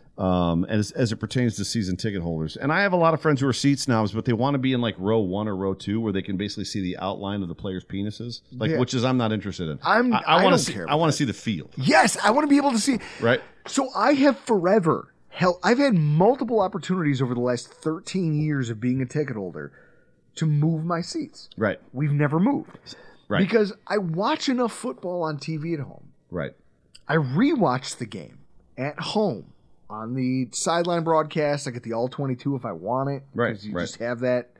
Um, as as it pertains to season ticket holders, and I have a lot of friends who are seat snobs, but they want to be in like row one or row two, where they can basically see the outline of the players' penises, like Yeah. which is I'm not interested in. I'm- I, I want don't to see. care I want about to see the field, Yes, I want to be able to see. right? So I have forever hell. I've had multiple opportunities over the last thirteen years of being a ticket holder to move my seats. Right, We've never moved right, because I watch enough football on T V at home. right. I rewatch the game at home on the sideline broadcast. I get the all twenty-two if I want it. Right, because you right. just have that.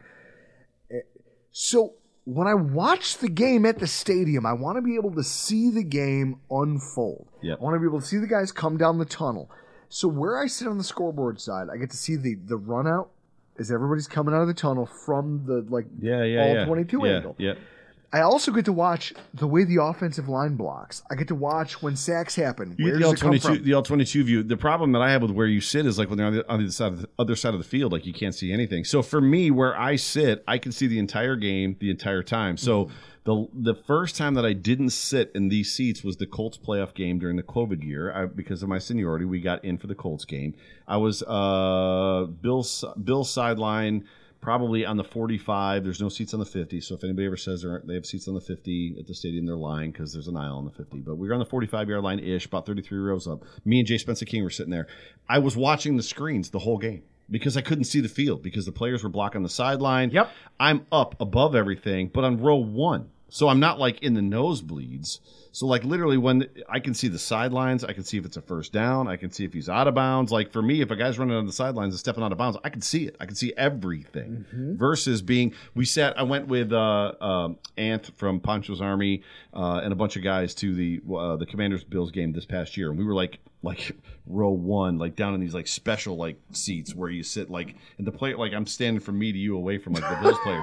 Eh, So when I watch the game at the stadium, I want to be able to see the game unfold. Yep. I want to be able to see the guys come down the tunnel. So where I sit on the scoreboard side, I get to see the the run out as everybody's coming out of the tunnel from the like Yeah, yeah, all yeah. twenty-two yeah, angle. Yeah. I also get to watch the way the offensive line blocks. I get to watch when sacks happen. You Where get the does all it come twenty-two, from? the all twenty-two view. The problem that I have with where you sit is like when they're on the, on the side of the other side of the field, like you can't see anything. So for me, where I sit, I can see the entire game the entire time. So the the first time that I didn't sit in these seats was the Colts playoff game during the COVID year. I, because of my seniority, we got in for the Colts game. I was uh, Bill's Bill's sideline. Probably on the forty-five. There's no seats on the fifty. So if anybody ever says they're- they have seats on the fifty at the stadium, they're lying because there's an aisle on the fifty. But we were on the forty-five-yard line ish, about thirty-three rows up. Me and Jay Spencer King were sitting there. I was watching the screens the whole game because I couldn't see the field because the players were blocking the sideline. Yep. I'm up above everything, but on row one. So I'm not like in the nosebleeds. So like literally when I can see the sidelines, I can see if it's a first down, I can see if he's out of bounds. Like for me, if a guy's running on the sidelines and stepping out of bounds, I can see it. I can see everything. Mm-hmm. Versus being, we sat. I went with uh, um Ant from Pancho's Army uh, and a bunch of guys to the uh, the Commanders Bills game this past year, and we were like like row one, like down in these like special like seats where you sit like and the player like I'm standing from me to you away from like the Bills players.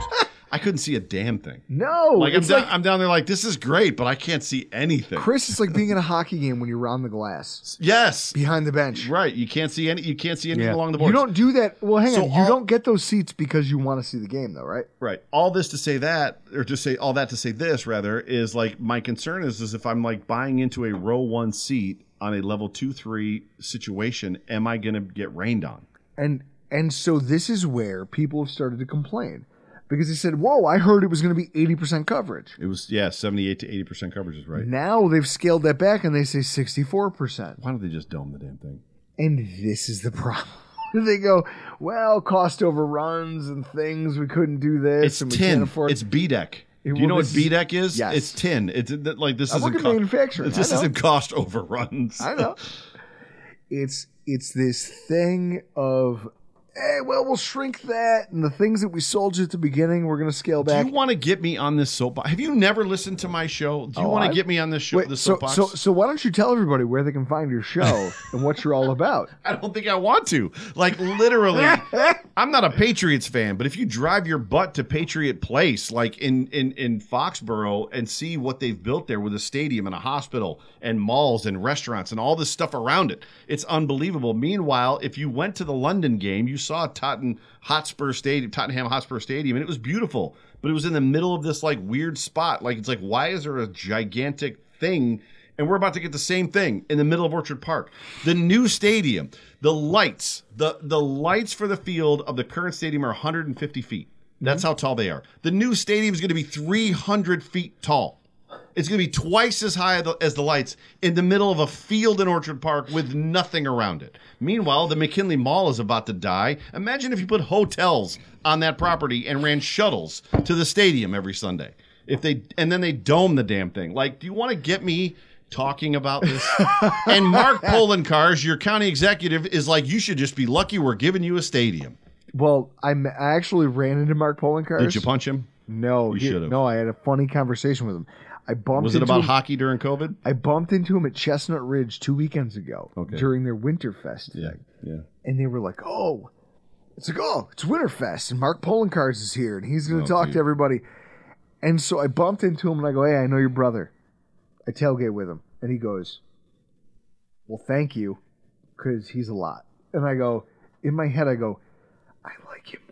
I couldn't see a damn thing. No, Like I'm, it's down, like I'm down there like, this is great, but I can't see anything. Chris, it's like being in a hockey game when you're around the glass Yes. behind the bench. Right. You can't see any. You can't see anything Yeah. along the boards. You don't do that. Well, hang So on. You all- don't get those seats because you want to see the game, though, right? Right. All this to say that, or to say all that to say this, rather, is like my concern is, is if I'm like buying into a row one seat on a level two, three situation, am I going to get rained on? And and so this is where people have started to complain because they said, "Whoa, I heard it was going to be eighty percent coverage." It was, yeah, seventy-eight to eighty percent coverage is right. Now they've scaled that back and they say sixty-four percent. Why don't they just dome the damn thing? And this is the problem. They go, well, cost overruns and things. We couldn't do this. It's and we tin. Can't afford It's B DEC. Do Well, you know what this is- B DEC is? Yes. It's tin. It's th- like this I isn't work in co- manufacturing. This I know. isn't cost overruns. I know. It's it's this thing of, hey, well, we'll shrink that, and the things that we sold you at the beginning, we're going to scale Do back. you want to get me on this soapbox? Have you never listened to my show? Do you Oh, want to I've- get me on this show? Wait, this so, soapbox? so so why don't you tell everybody where they can find your show and what you're all about? I don't think I want to. Like literally, I'm not a Patriots fan, but if you drive your butt to Patriot Place, like in in in Foxborough, and see what they've built there with a stadium and a hospital and malls and restaurants and all this stuff around it, it's unbelievable. Meanwhile, if you went to the London game, you saw Tottenham Hotspur Stadium, Tottenham Hotspur Stadium, and it was beautiful, but it was in the middle of this like weird spot. Like it's like, why is there a gigantic thing? And we're about to get the same thing in the middle of Orchard Park. The new stadium, the lights, the, the lights for the field of the current stadium are one hundred fifty feet. That's how tall they are. The new stadium is going to be three hundred feet tall. It's going to be twice as high as the lights in the middle of a field in Orchard Park with nothing around it. Meanwhile, the McKinley Mall is about to die. Imagine if you put hotels on that property and ran shuttles to the stadium every Sunday. If they and then they dome the damn thing. Like, do you want to get me talking about this? And Mark Polencars, your county executive, is like, you should just be lucky we're giving you a stadium. Well, I I actually ran into Mark Polencars. Did you punch him? No, You he- should've. No, I had a funny conversation with him. I bumped. Was it into about him, hockey during COVID? I bumped into him at Chestnut Ridge two weekends ago Okay. during their Winterfest thing, yeah. and they were like, "Oh, it's like oh, it's Winterfest, and Mark Polencars is here, and he's going to Oh, talk dude. to everybody." And so I bumped into him, and I go, "Hey, I know your brother. I tailgate with him," and he goes, "Well, thank you, because he's a lot." And I go, in my head, I go, "I like him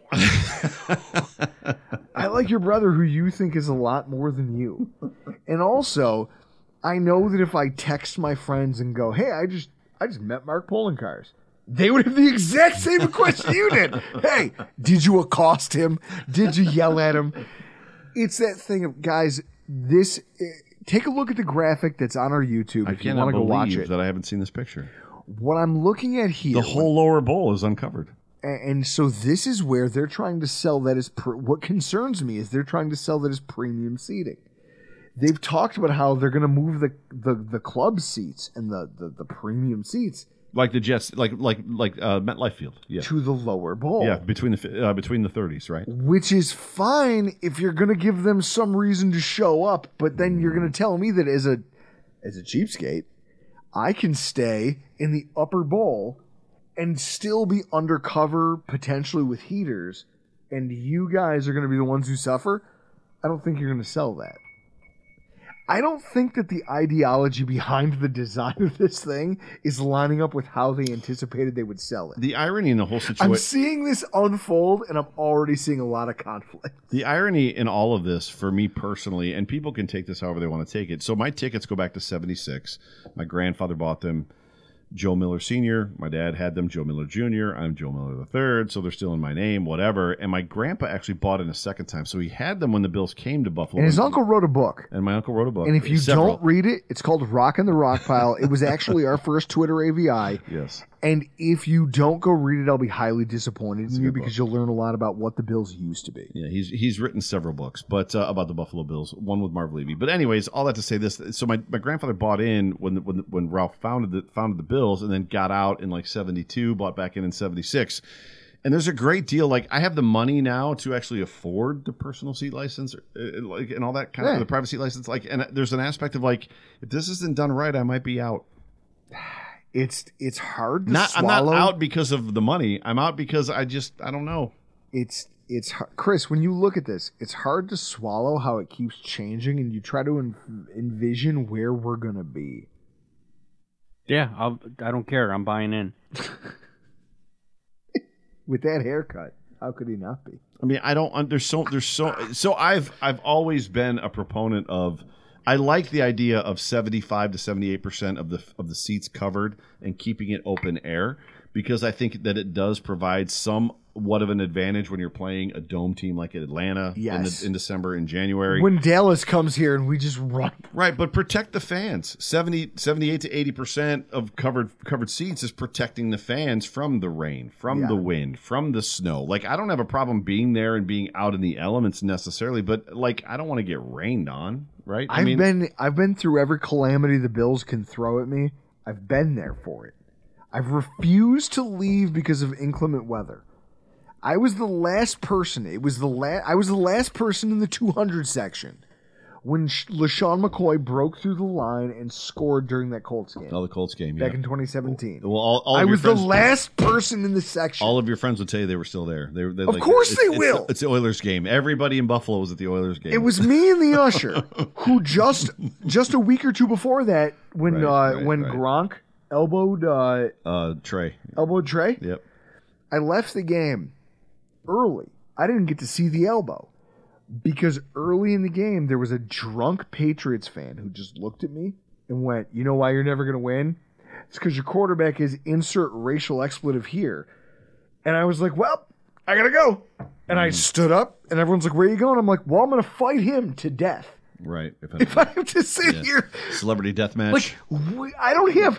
more. I like your brother, who you think is a lot more than you." And also, I know that if I text my friends and go, "Hey, I just I just met Mark Polencars," they would have the exact same question you did. "Hey, did you accost him? Did you yell at him?" It's that thing of, guys, this eh, take a look at the graphic that's on our YouTube I if you cannot want to go watch believe it. that I haven't seen this picture. What I'm looking at here, The whole lower bowl is uncovered. and so this is where they're trying to sell that as pr- what concerns me is they're trying to sell that as premium seating. They've talked about how they're going to move the, the the club seats and the, the, the premium seats Like the Jets, like like like uh, MetLife Field. Yeah, to the lower bowl. yeah, between the fi- uh, between the thirties, right? Which is fine if you're going to give them some reason to show up, but then you're going to tell me that as a as a cheapskate, I can stay in the upper bowl and still be undercover, potentially with heaters, and you guys are going to be the ones who suffer. I don't think you're going to sell that. I don't think that the ideology behind the design of this thing is lining up with how they anticipated they would sell it. The irony in the whole I'm situation. seeing this unfold, and I'm already seeing a lot of conflict. The irony in all of this, for me personally, and people can take this however they want to take it. So my tickets go back to seventy-six. My grandfather bought them. Joe Miller Senior, my dad had them. Joe Miller Junior, I'm Joe Miller the Third, so they're still in my name, whatever. And my grandpa actually bought it a second time, so he had them when the Bills came to Buffalo. And his uncle wrote a book. And my uncle wrote a book. And if you Several. don't read it, it's called Rock in the Rock Pile. It was actually our first Twitter A V I. Yes. And if you don't go read it, I'll be highly disappointed in you good because book. you'll learn a lot about what the Bills used to be. Yeah, he's he's written several books, but uh, about the Buffalo Bills, one with Marv Levy. But anyways, all that to say this: so my, my grandfather bought in when the, when the, when Ralph founded the founded the Bills, and then got out in like seventy-two, bought back in in seventy-six. And there's a great deal. Like I have the money now to actually afford the personal seat license, uh, like and all that kind Yeah. of the privacy license. Like, and there's an aspect of like, if this isn't done right, I might be out. It's it's hard to Not I'm swallow. not out because of the money. I'm out because I just I don't know. It's it's Chris. When you look at this, it's hard to swallow how it keeps changing, and you try to en- envision where we're gonna be. Yeah, I'll, I don't care. I'm buying in. With that haircut, how could he not be? I mean, I don't. There's so. There's so. So I've. I've always been a proponent of. I like the idea of seventy-five to seventy-eight percent of the of the seats covered and keeping it open air, because I think that it does provide somewhat of an advantage when you're playing a dome team like Atlanta Yes. in, the, in December and January. When Dallas comes here and we just run. Right, but protect the fans. seventy, seventy-eight to eighty percent of covered covered seats is protecting the fans from the rain, from Yeah. the wind, from the snow. Like, I don't have a problem being there and being out in the elements necessarily, but like, I don't want to get rained on, right? I I've mean, been I've been through every calamity the Bills can throw at me. I've been there for it. I've refused to leave because of inclement weather. I was the last person. It was the la- I was the last person in the two hundred section when Sh- LaShawn McCoy broke through the line and scored during that Colts game oh, the Colts game, back yeah. in twenty seventeen. Well, all, all I of your was friends, the last person in the section. All of your friends would tell you they were still there. They, they Of course it's, they it's, will. It's the Oilers game. Everybody in Buffalo was at the Oilers game. It was me and the usher who just just a week or two before that when Right, uh, right, when right. Gronk elbowed uh, uh, Trey. elbowed Trey. Yep. I left the game early. I didn't get to see the elbow because early in the game there was a drunk Patriots fan who just looked at me and went, "You know why you're never going to win? It's because your quarterback is insert racial expletive here." And I was like, "Well, I gotta go." And I stood up, and everyone's like, "Where are you going?" I'm like, "Well, I'm going to fight him to death Right. If, if I have to sit Yeah. here." Celebrity death match. Like, we, I don't have.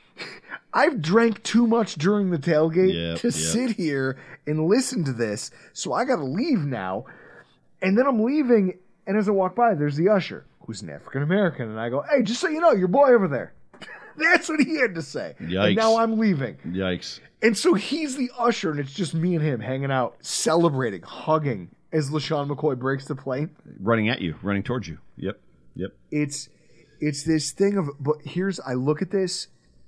I've drank too much during the tailgate Yep, to yep. sit here and listen to this, so I got to leave now. And then I'm leaving, and as I walk by, there's the usher, who's an African American, and I go, "Hey, just so you know, your boy over there." That's what he had to say. Yikes. And now I'm leaving. Yikes. And so he's the usher, and it's just me and him hanging out, celebrating, hugging as LaShawn McCoy breaks the plane. Running at you, running towards you. Yep. Yep. It's it's this thing of, but here's, I look at this,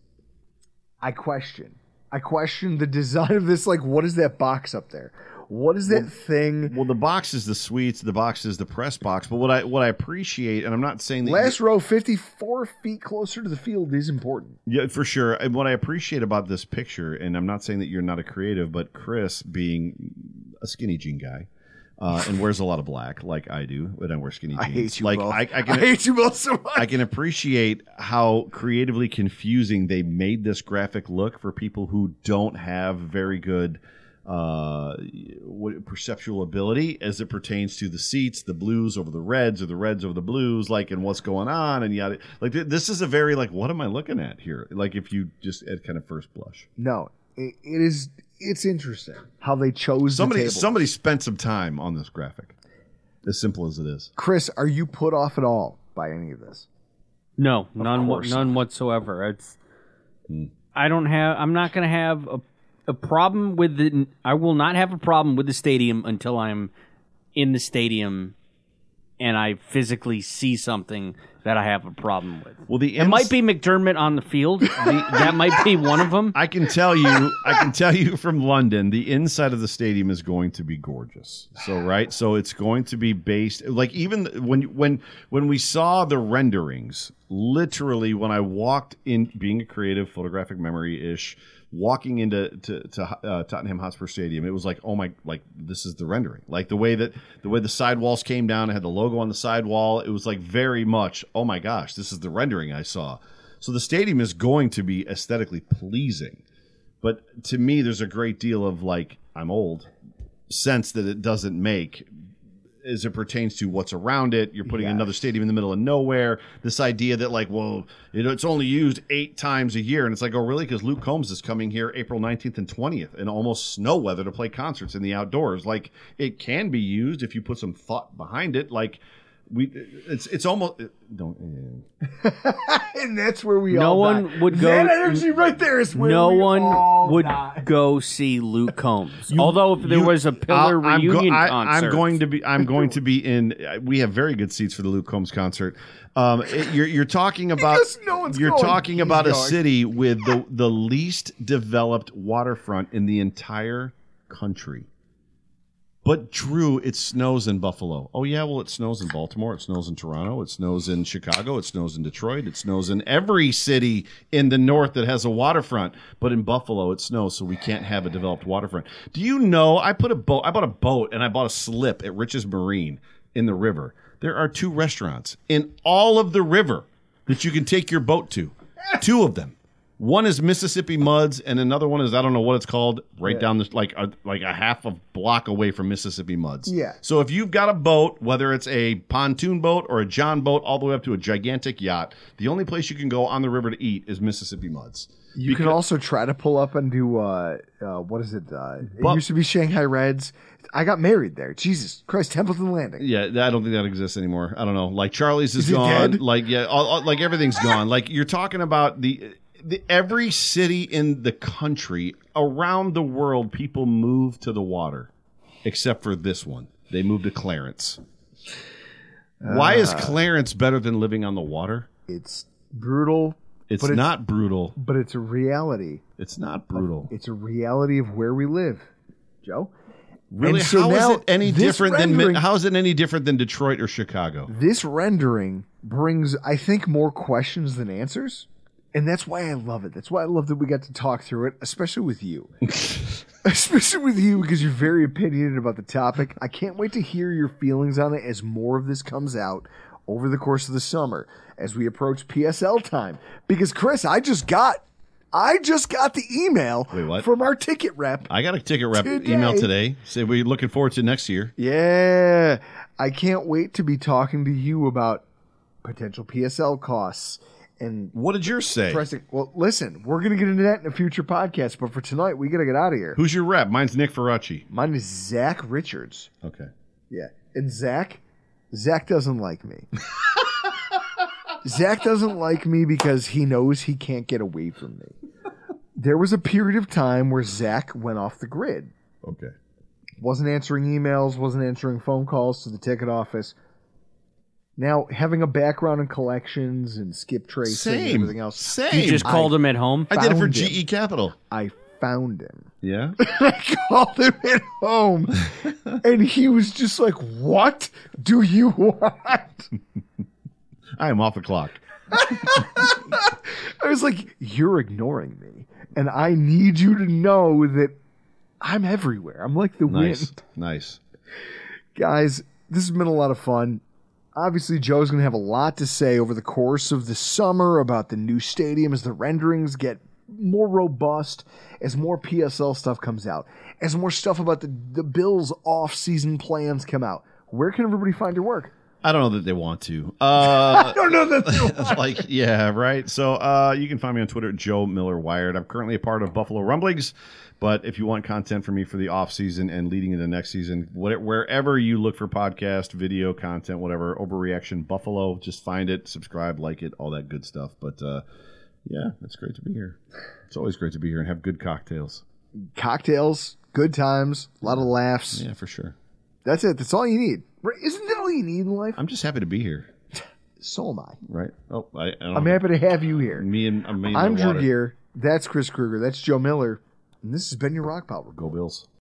I question. I question the design of this. Like, what is that box up there? What is that thing? Well, the box is the suites. The box is the press box. But what I what I appreciate, and I'm not saying that Last row, fifty-four feet closer to the field is important. yeah, for sure. And what I appreciate about this picture, and I'm not saying that you're not a creative, but Chris being a skinny jean guy. Uh, and wears a lot of black, like I do, but I wear skinny jeans. I hate you like both. I, I, can, I hate you both so much. I can appreciate how creatively confusing they made this graphic look for people who don't have very good uh, what, perceptual ability as it pertains to the seats, the blues over the reds, or the reds over the blues, like, and what's going on, and yada. Like, th- this is a very like, what am I looking at here? Like, if you just at kind of first blush, No, it, it is. It's interesting how they chose somebody the tables. somebody spent some time on this graphic. As simple as it is. Chris, are you put off at all by any of this? No, none, wha- course none whatsoever. It's. I don't have. I'm not going to have a, a problem with the. I will not have a problem with the stadium until I'm in the stadium, and I physically see something that I have a problem with. Well, the It ins- might be McDermott on the field. The, that might be one of them. I can tell you, I can tell you from London, the inside of the stadium is going to be gorgeous. So, right, so it's going to be based like even when when when we saw the renderings, literally when I walked in, being a creative, photographic memory ish, walking into to, to uh, Tottenham Hotspur Stadium, it was like, oh my, like this is the rendering. Like the way that the way the sidewalls came down, it had the logo on the sidewall. It was like very much, oh my gosh, this is the rendering I saw. So the stadium is going to be aesthetically pleasing. But to me, there's a great deal of like, I'm old, sense that it doesn't make as it pertains to what's around it. You're putting Yes. another stadium in the middle of nowhere. This idea that like, well, you know, it's only used eight times a year. And it's like, oh, really? Because Luke Combs is coming here April nineteenth and twentieth in almost snow weather to play concerts in the outdoors. Like, it can be used if you put some thought behind it. Like, we, it's it's almost don't. And that's where we No all one die. would go- That energy right there is where No we one all would die. go see Luke Combs. Although if there You- was a Pillar I'll- I'm go- reunion I, concert, I'm going to be. I'm going to be in. We have very good seats for the Luke Combs concert. Um, it- you're you're talking about. Because no one's you're going. talking He's about a going. city with the the least developed waterfront in the entire country. But Drew, it snows in Buffalo. Oh yeah, well it snows in Baltimore, it snows in Toronto, it snows in Chicago, it snows in Detroit, it snows in every city in the north that has a waterfront. But in Buffalo it snows, so we can't have a developed waterfront. Do you know I put a boat I bought a boat and I bought a slip at Rich's Marine in the river. There are two restaurants in all of the river that you can take your boat to. Two of them. One is Mississippi Muds, and another one is I don't know what it's called. Right yeah. down the like a, like a half a block away from Mississippi Muds. Yeah. So if you've got a boat, whether it's a pontoon boat or a John boat, all the way up to a gigantic yacht, the only place you can go on the river to eat is Mississippi Muds. You because, can also try to pull up and do uh, uh, what is it? Uh, it but, used to be Shanghai Reds. I got married there. Jesus Christ, Templeton Landing. Yeah, I don't think that exists anymore. I don't know. Like Charlie's is, is gone. Dead? Like yeah, all, all, like everything's gone. Like you're talking about the. The, every city in the country, around the world, people move to the water, except for this one. They moved to Clarence. Uh, Why is Clarence better than living on the water? It's brutal. It's not it's, brutal. But it's a reality. It's not brutal. It's a reality of where we live, Joe. Really? So how is it any different than how is it any different than Detroit or Chicago? This rendering brings, I think, more questions than answers. And that's why I love it. That's why I love that we got to talk through it, especially with you. Especially with you, because you're very opinionated about the topic. I can't wait to hear your feelings on it as more of this comes out over the course of the summer as we approach P S L time. Because, Chris, I just got I just got the email Wait, what? from our ticket rep. I got a ticket rep today. email today. Say we're looking forward to next year. Yeah. I can't wait to be talking to you about potential P S L costs. And what did yours say? Pressing, well, listen, we're going to get into that in a future podcast, but for tonight, we got to get out of here. Who's your rep? Mine's Nick Ferrucci. Mine is Zach Richards. Okay. Yeah. And Zach, Zach doesn't like me. Zach doesn't like me because he knows he can't get away from me. There was a period of time where Zach went off the grid. Okay. Wasn't answering emails, wasn't answering phone calls to the ticket office. Now, having a background in collections and skip tracing Same. and everything else. Same. You just called I him at home? I did it for him. G E Capital. I found him. Yeah? I called him at home. And he was just like, what do you want? I am off the clock. I was like, you're ignoring me. And I need you to know that I'm everywhere. I'm like the nice. wind. Nice. Guys, this has been a lot of fun. Obviously, Joe's going to have a lot to say over the course of the summer about the new stadium as the renderings get more robust, as more P S L stuff comes out, as more stuff about the, the Bills' off-season plans come out. Where can everybody find your work? I don't know that they want to. Uh, I don't know that they want like, to. Yeah, right. So uh, you can find me on Twitter at Joe Miller Wired. I'm currently a part of Buffalo Rumblings, but if you want content from me for the off season and leading into next season, what, wherever you look for podcast, video content, whatever, Overreaction Buffalo, just find it, subscribe, like it, all that good stuff. But uh, yeah, it's great to be here. It's always great to be here and have good cocktails. Cocktails, good times, a lot of laughs. Yeah, for sure. That's it. That's all you need. Isn't that all you need in life? I'm just happy to be here. So am I. Right. Oh, I, I don't I'm know. happy to have you here. Me and I'm, me and I'm the Drew water. Gear. That's Chris Kruger. That's Joe Miller. And this has been your Rock Power. Go Bills.